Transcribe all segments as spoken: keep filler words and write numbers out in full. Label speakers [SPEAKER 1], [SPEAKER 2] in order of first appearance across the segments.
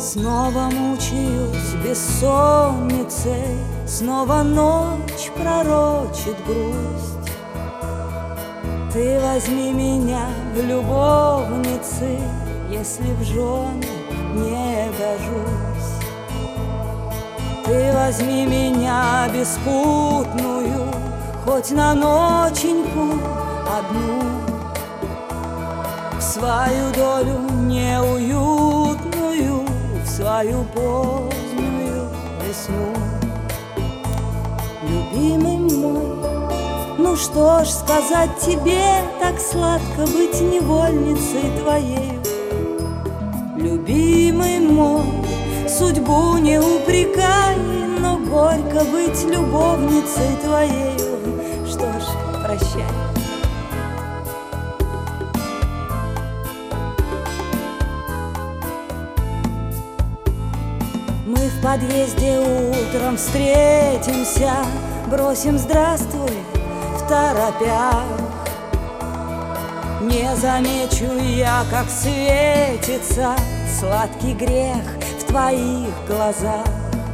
[SPEAKER 1] Снова мучаюсь бессонницей, снова ночь пророчит грусть. Ты возьми меня в любовницы, если в жены не гожусь. Ты возьми меня беспутную, хоть на ноченьку одну, в свою долю неуютную, в свою позднюю весну. Любимый мой, ну что ж сказать тебе, так сладко быть невольницей твоею. Любимый мой, судьбу не упрекай, но горько быть любовницей твоею. Что ж, прощай. Мы в подъезде утром встретимся, бросим здравствуй второпях. Не замечу я, как светится сладкий грех в твоих глазах.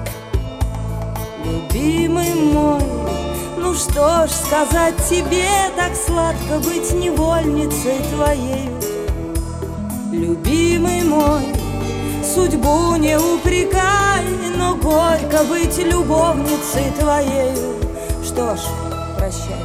[SPEAKER 1] Любимый мой, ну что ж сказать тебе, так сладко быть невольницей твоею. Любимый мой, судьбу не упрекай, но горько быть любовницей твоею. Что ж, прощай.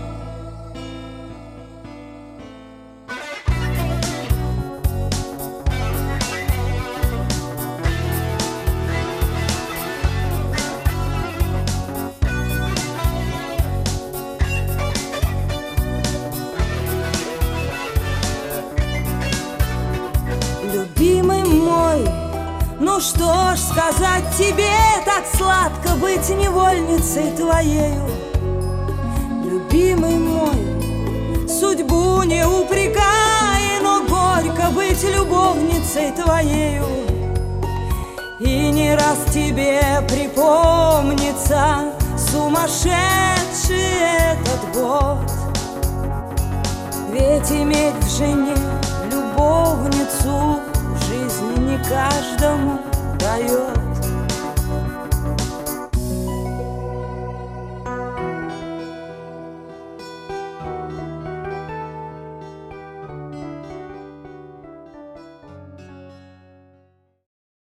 [SPEAKER 1] Любимый мой, ну что ж сказать тебе, так сладко быть невольницей твоею. Любимый мой, судьбу не упрекай, но горько быть любовницей твоею. И не раз тебе припомнится сумасшедший этот год, ведь иметь в жене любовницу